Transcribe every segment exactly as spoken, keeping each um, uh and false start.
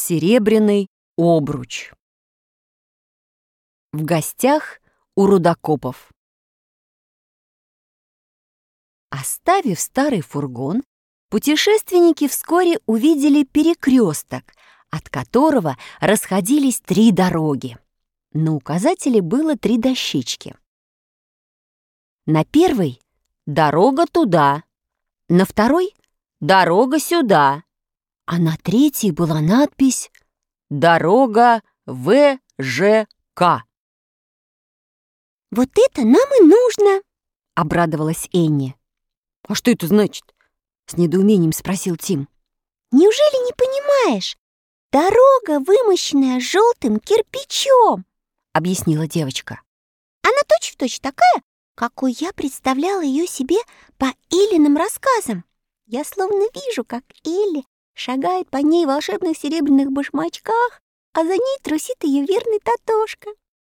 Серебряный обруч. В гостях у рудокопов. Оставив старый фургон, путешественники вскоре увидели перекресток, от которого расходились три дороги. На указателе было три дощечки. На первой — дорога туда, на второй — дорога сюда, а на третьей была надпись «Дорога В Ж К». «Вот это нам и нужно!» — обрадовалась Энни. «А что это значит?» — с недоумением спросил Тим. «Неужели не понимаешь? Дорога, вымощенная желтым кирпичом!» — объяснила девочка. «Она точь-в-точь такая, какой я представляла ее себе по Эллиным рассказам. Я словно вижу, как Элли шагает по ней в волшебных серебряных башмачках, а за ней трусит ее верный Татошка».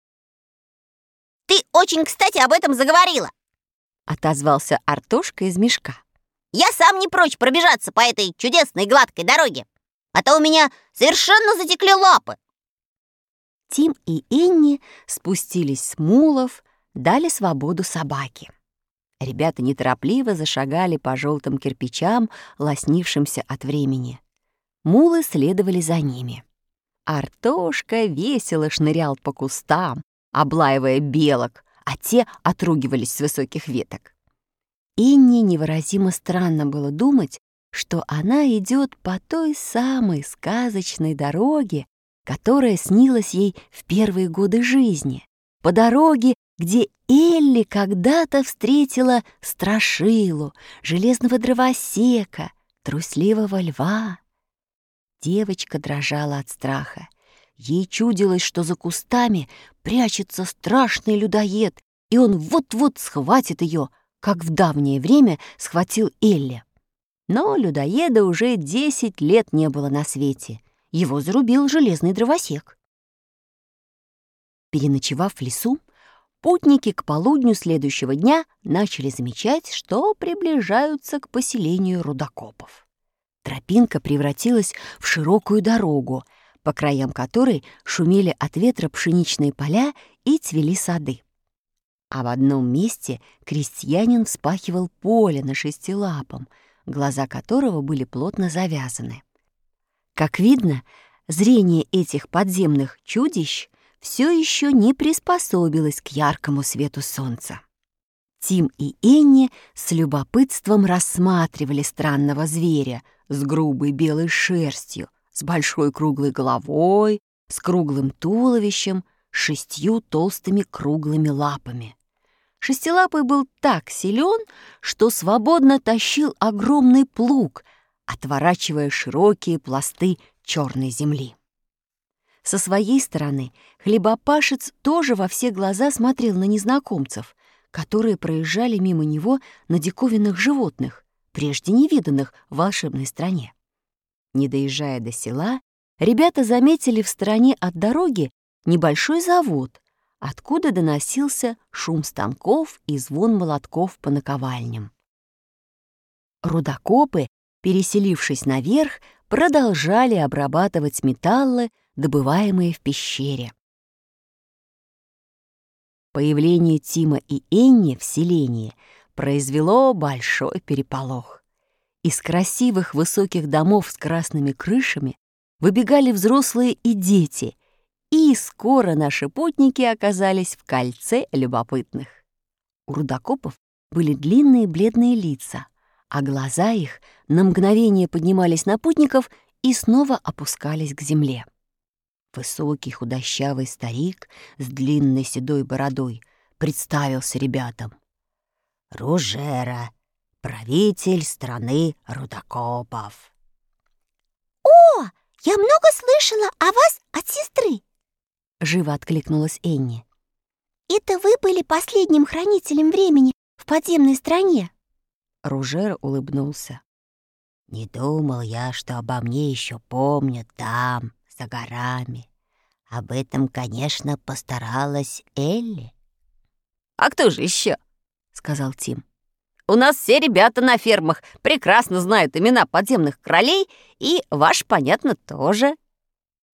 «Ты очень кстати об этом заговорила!» — отозвался Артошка из мешка. «Я сам не прочь пробежаться по этой чудесной гладкой дороге, а то у меня совершенно затекли лапы». Тим и Энни спустились с мулов, дали свободу собаке. Ребята неторопливо зашагали по желтым кирпичам, лоснившимся от времени. Мулы следовали за ними. Артошка весело шнырял по кустам, облаивая белок, а те отругивались с высоких веток. Энни невыразимо странно было думать, что она идет по той самой сказочной дороге, которая снилась ей в первые годы жизни, по дороге, где Элли когда-то встретила Страшилу, железного дровосека, трусливого льва. Девочка дрожала от страха. Ей чудилось, что за кустами прячется страшный людоед, и он вот-вот схватит ее, как в давнее время схватил Элли. Но людоеда уже десять лет не было на свете. Его зарубил железный дровосек. Переночевав в лесу, путники к полудню следующего дня начали замечать, что приближаются к поселению рудокопов. Тропинка превратилась в широкую дорогу, по краям которой шумели от ветра пшеничные поля и цвели сады. А в одном месте крестьянин вспахивал поле на шестилапом, глаза которого были плотно завязаны. Как видно, зрение этих подземных чудищ все еще не приспособилось к яркому свету солнца. Тим и Энни с любопытством рассматривали странного зверя с грубой белой шерстью, с большой круглой головой, с круглым туловищем, с шестью толстыми круглыми лапами. Шестилапый был так силен, что свободно тащил огромный плуг, отворачивая широкие пласты черной земли. Со своей стороны хлебопашец тоже во все глаза смотрел на незнакомцев, которые проезжали мимо него на диковинных животных, прежде не виданных в волшебной стране. Не доезжая до села, ребята заметили в стороне от дороги небольшой завод, откуда доносился шум станков и звон молотков по наковальням. Рудокопы, переселившись наверх, продолжали обрабатывать металлы, добываемые в пещере. Появление Тима и Энни в селении произвело большой переполох. Из красивых высоких домов с красными крышами выбегали взрослые и дети, и скоро наши путники оказались в кольце любопытных. У рудокопов были длинные бледные лица, а глаза их на мгновение поднимались на путников и снова опускались к земле. Высокий худощавый старик с длинной седой бородой представился ребятам. «Ружера, правитель страны рудокопов». «О, я много слышала о вас от сестры!» — живо откликнулась Энни. «Это вы были последним хранителем времени в подземной стране?» Ружера улыбнулся. «Не думал я, что обо мне еще помнят там, за горами. Об этом, конечно, постаралась Элли». «А кто же еще?» — сказал Тим. «У нас все ребята на фермах прекрасно знают имена подземных королей, и ваш, понятно, тоже».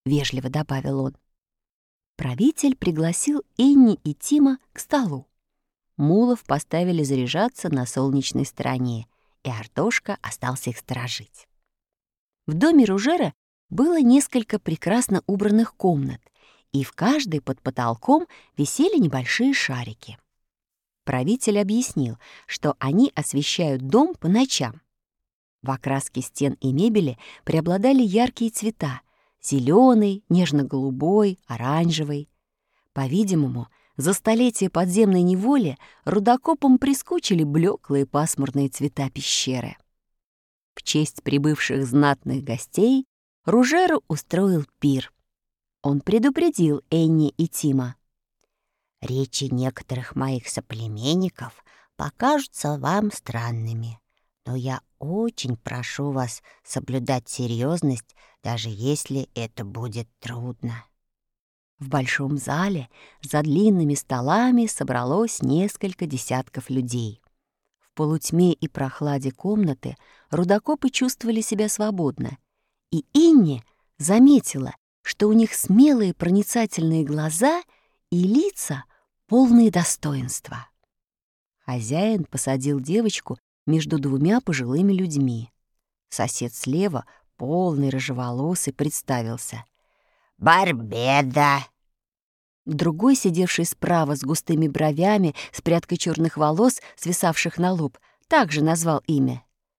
— вежливо добавил он. Правитель пригласил Энни и Тима к столу. Мулов поставили заряжаться на солнечной стороне, и Артошка остался их сторожить. В доме Ружера было несколько прекрасно убранных комнат, и в каждой под потолком висели небольшие шарики. Правитель объяснил, что они освещают дом по ночам. В окраске стен и мебели преобладали яркие цвета — зеленый, нежно-голубой, оранжевый. По-видимому, за столетия подземной неволи рудокопам прискучили блеклые пасмурные цвета пещеры. В честь прибывших знатных гостей Ружера устроил пир. Он предупредил Энни и Тима. «Речи некоторых моих соплеменников покажутся вам странными, но я очень прошу вас соблюдать серьезность, даже если это будет трудно». В большом зале за длинными столами собралось несколько десятков людей. В полутьме и прохладе комнаты рудокопы чувствовали себя свободно, и Энни заметила, что у них смелые проницательные глаза и лица, полные достоинства. Хозяин посадил девочку между двумя пожилыми людьми. Сосед слева, полный рыжеволосый, представился. «Барбеда!» Другой, сидевший справа с густыми бровями, с прядкой черных волос, свисавших на лоб, также назвал имя.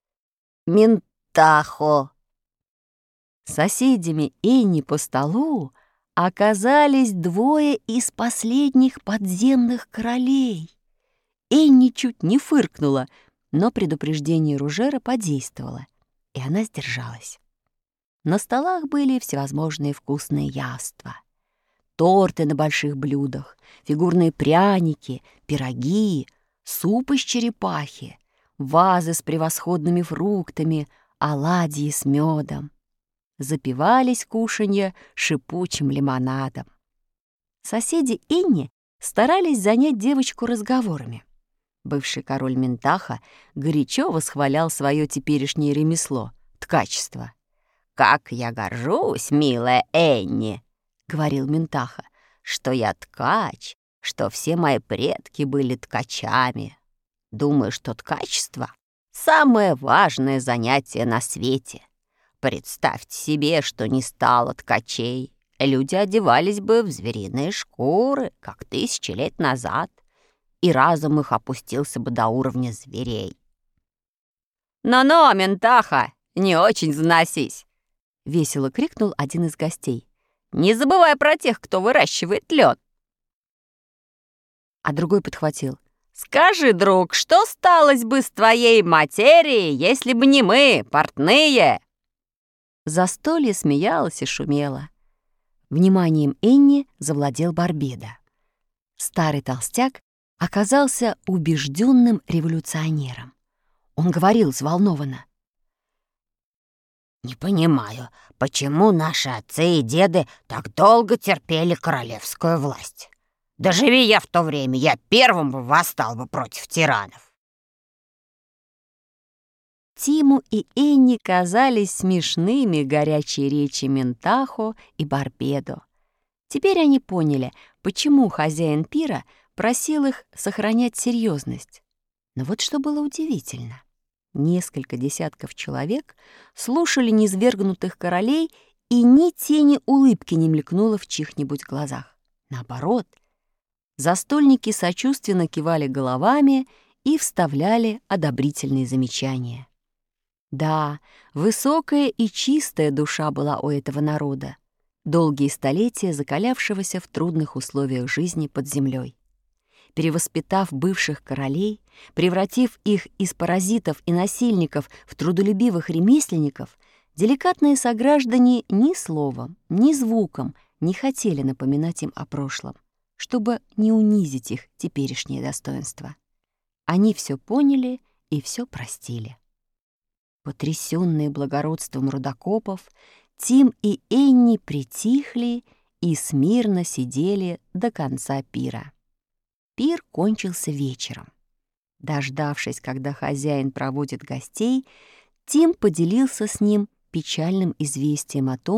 Минтахо. Соседями Энни по столу оказались двое из последних подземных королей. Энни чуть не фыркнула, но предупреждение Ружера подействовало, и она сдержалась. На столах были всевозможные вкусные яства. Торты на больших блюдах, фигурные пряники, пироги, суп из черепахи, вазы с превосходными фруктами, оладьи с медом. Запивались кушанья шипучим лимонадом. Соседи Энни старались занять девочку разговорами. Бывший король Минтаха горячо восхвалял свое теперешнее ремесло — ткачество. «Как я горжусь, милая Энни!» — говорил Минтаха, «что я ткач, что все мои предки были ткачами. Думаю, что ткачество — самое важное занятие на свете. Представьте себе, что не стало ткачей. Люди одевались бы в звериные шкуры, как тысячи лет назад, и разум их опустился бы до уровня зверей». «Но-но, Минтаха, не очень заносись!» — весело крикнул один из гостей. «Не забывай про тех, кто выращивает лёд». А другой подхватил. «Скажи, друг, что сталось бы с твоей материей, если бы не мы, портные?» Застолье смеялось и шумело. Вниманием Энни завладел Барбеда. Старый толстяк оказался убежденным революционером. Он говорил взволнованно. «Не понимаю, почему наши отцы и деды так долго терпели королевскую власть? Доживи я в то время, я первым бы восстал бы против тиранов». Тиму и Энни казались смешными горячие речи Минтахо и Барбедо. Теперь они поняли, почему хозяин пира просил их сохранять серьезность. Но вот что было удивительно. Несколько десятков человек слушали низвергнутых королей, и ни тени улыбки не мелькнуло в чьих-нибудь глазах. Наоборот, застольники сочувственно кивали головами и вставляли одобрительные замечания. Да, высокая и чистая душа была у этого народа, долгие столетия закалявшегося в трудных условиях жизни под землей. Перевоспитав бывших королей, превратив их из паразитов и насильников в трудолюбивых ремесленников, деликатные сограждане ни словом, ни звуком не хотели напоминать им о прошлом, чтобы не унизить их теперешнее достоинство. Они все поняли и все простили. Потрясённые благородством рудокопов, Тим и Энни притихли и смирно сидели до конца пира. Пир кончился вечером. Дождавшись, когда хозяин проводит гостей, Тим поделился с ним печальным известием о том,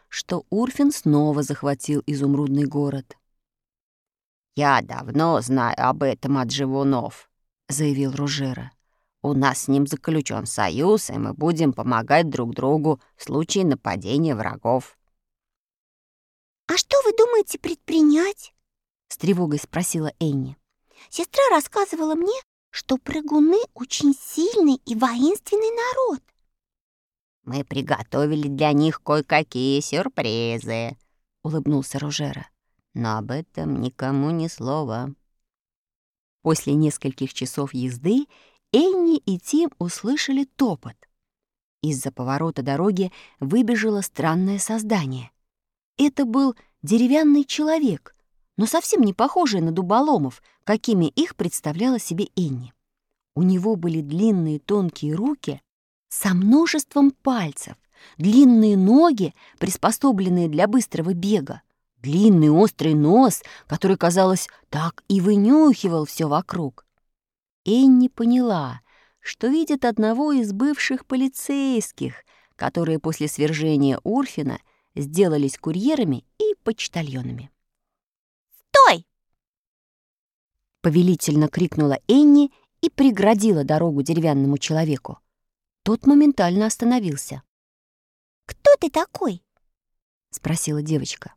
что Урфин снова захватил изумрудный город. «Я давно знаю об этом от живунов», — заявил Ружера. «У нас с ним заключен союз, и мы будем помогать друг другу в случае нападения врагов». «А что вы думаете предпринять?» — с тревогой спросила Энни. «Сестра рассказывала мне, что прыгуны очень сильный и воинственный народ». «Мы приготовили для них кое-какие сюрпризы», — улыбнулся Ружера. «Но об этом никому ни слова». После нескольких часов езды Энни и Тим услышали топот. Из-за поворота дороги выбежало странное создание. Это был деревянный человек, но совсем не похожий на дуболомов, какими их представляла себе Энни. У него были длинные тонкие руки со множеством пальцев, длинные ноги, приспособленные для быстрого бега, длинный острый нос, который, казалось, так и вынюхивал все вокруг. Энни поняла, что видит одного из бывших полицейских, которые после свержения Урфина сделались курьерами и почтальонами. «Стой!» — повелительно крикнула Энни и преградила дорогу деревянному человеку. Тот моментально остановился. «Кто ты такой?» — спросила девочка.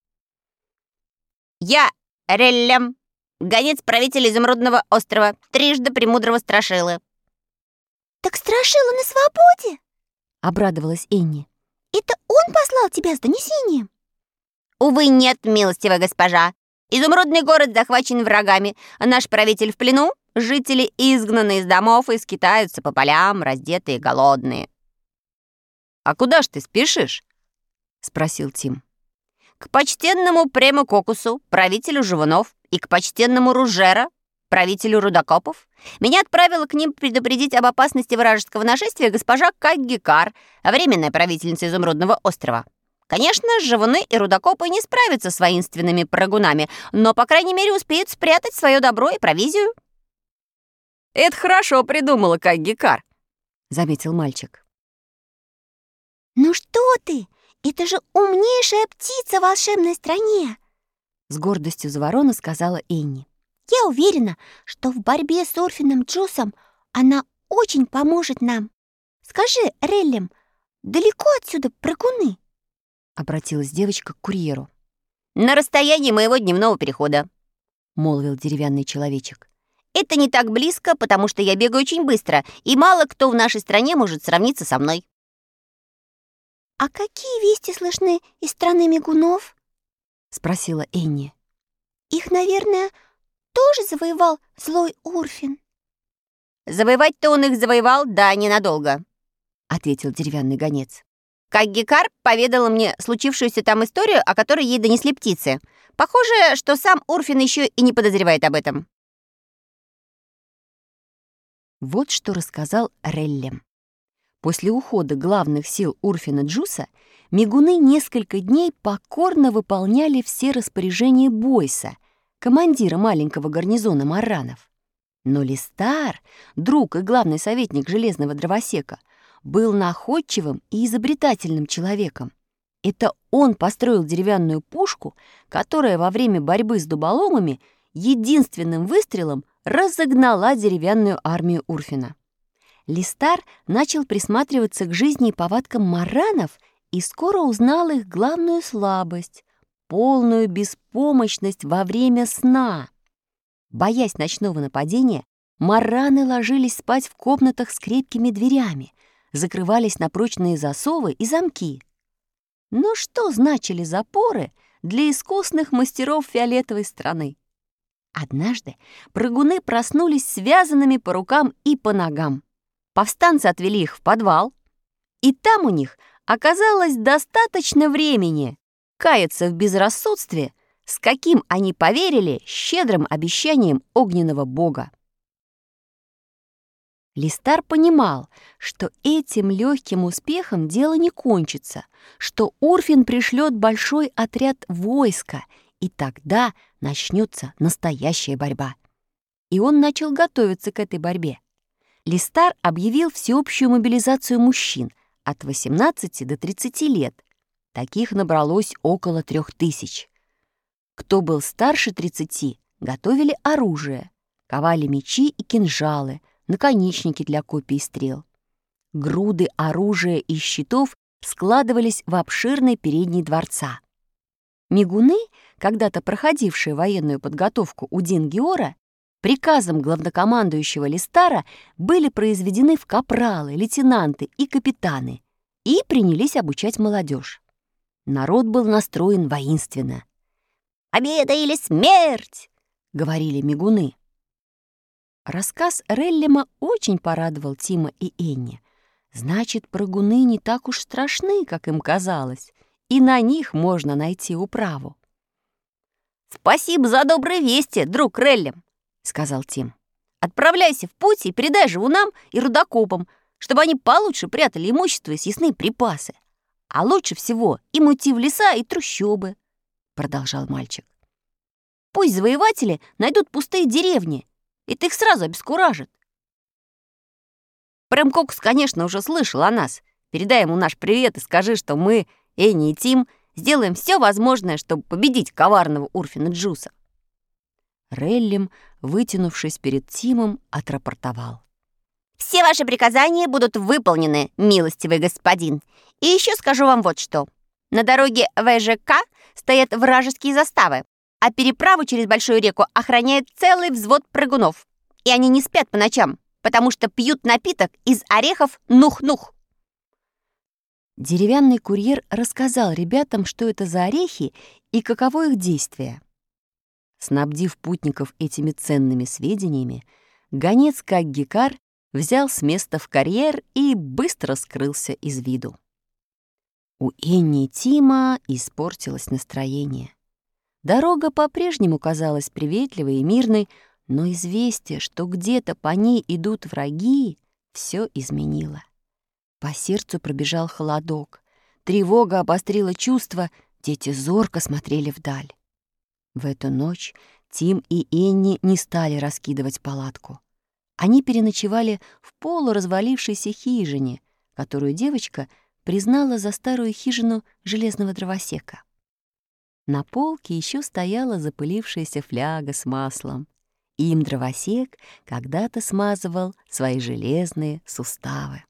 «Я Реллем, гонец правителя Изумрудного острова, трижды премудрого Страшилы». «Так Страшила на свободе?» — обрадовалась Энни. «Это он послал тебя с донесением?» «Увы, нет, милостивая госпожа. Изумрудный город захвачен врагами, а наш правитель в плену, жители изгнаны из домов и скитаются по полям, раздетые и голодные». «А куда ж ты спешишь?» — спросил Тим. «К почтенному Прему Кокусу, правителю живунов, и к почтенному Ружера, правителю рудокопов. Меня отправила к ним предупредить об опасности вражеского нашествия госпожа Каггикар, временная правительница Изумрудного острова. Конечно, живуны и рудокопы не справятся с воинственными прыгунами, но, по крайней мере, успеют спрятать свое добро и провизию». «Это хорошо придумала Каггикар», — заметил мальчик. «Ну что ты? Это же умнейшая птица в волшебной стране!» С гордостью за ворона сказала Энни. «Я уверена, что в борьбе с Урфином Джусом она очень поможет нам. Скажи, Реллем, далеко отсюда прыгуны?» Обратилась девочка к курьеру. «На расстоянии моего дневного перехода», — молвил деревянный человечек. «Это не так близко, потому что я бегаю очень быстро, и мало кто в нашей стране может сравниться со мной». «А какие вести слышны из страны мигунов?» — спросила Энни. «Их, наверное, тоже завоевал злой Урфин?» «Завоевать-то он их завоевал, да, ненадолго», — ответил деревянный гонец. Каггикар поведала мне случившуюся там историю, о которой ей донесли птицы. Похоже, что сам Урфин еще и не подозревает об этом». Вот что рассказал Реллем. После ухода главных сил Урфина Джуса мигуны несколько дней покорно выполняли все распоряжения Бойса, командира маленького гарнизона марранов. Но Листар, друг и главный советник железного дровосека, был находчивым и изобретательным человеком. Это он построил деревянную пушку, которая во время борьбы с дуболомами единственным выстрелом разогнала деревянную армию Урфина. Листар начал присматриваться к жизни и повадкам марранов и скоро узнал их главную слабость — полную беспомощность во время сна. Боясь ночного нападения, марраны ложились спать в комнатах с крепкими дверями, закрывались на прочные засовы и замки. Но что значили запоры для искусных мастеров фиолетовой страны? Однажды прыгуны проснулись связанными по рукам и по ногам. Повстанцы отвели их в подвал, и там у них оказалось достаточно времени каяться в безрассудстве, с каким они поверили щедрым обещаниям огненного бога. Листар понимал, что этим легким успехом дело не кончится, что Урфин пришлет большой отряд войска, и тогда начнется настоящая борьба. И он начал готовиться к этой борьбе. Листар объявил всеобщую мобилизацию мужчин от восемнадцати до тридцати лет Таких набралось около трех тысяч. Кто был старше тридцати, готовили оружие, ковали мечи и кинжалы, наконечники для копий и стрел. Груды оружия и щитов складывались в обширной передней дворца. Мигуны, когда-то проходившие военную подготовку у Дингиора, приказом главнокомандующего Листара были произведены в капралы, лейтенанты и капитаны и принялись обучать молодежь. Народ был настроен воинственно. «Победа или смерть!» — говорили мигуны. Рассказ Реллима очень порадовал Тима и Энни. Значит, прыгуны не так уж страшны, как им казалось, и на них можно найти управу. «Спасибо за добрые вести, друг Реллим», — сказал Тим. «Отправляйся в путь и передай живунам и рудокопам, чтобы они получше прятали имущество и съестные припасы. А лучше всего им уйти в леса и трущобы», — продолжал мальчик. «Пусть завоеватели найдут пустые деревни, и ты их сразу обескуражит. Прымкокус, конечно, уже слышал о нас. Передай ему наш привет и скажи, что мы, Энни и Тим, сделаем все возможное, чтобы победить коварного Урфина Джуса». Реллим, вытянувшись перед Тимом, отрапортовал. «Все ваши приказания будут выполнены, милостивый господин. И еще скажу вам вот что. На дороге вэ жэ ка стоят вражеские заставы, а переправу через большую реку охраняет целый взвод прыгунов. И они не спят по ночам, потому что пьют напиток из орехов нух-нух». Деревянный курьер рассказал ребятам, что это за орехи и каково их действие. Снабдив путников этими ценными сведениями, гонец Каггикар взял с места в карьер и быстро скрылся из виду. У Энни и Тима испортилось настроение. Дорога по-прежнему казалась приветливой и мирной, но известие, что где-то по ней идут враги, все изменило. По сердцу пробежал холодок. Тревога обострила чувства, дети зорко смотрели вдаль. В эту ночь Тим и Энни не стали раскидывать палатку. Они переночевали в полуразвалившейся хижине, которую девочка признала за старую хижину железного дровосека. На полке еще стояла запылившаяся фляга с маслом. Им дровосек когда-то смазывал свои железные суставы.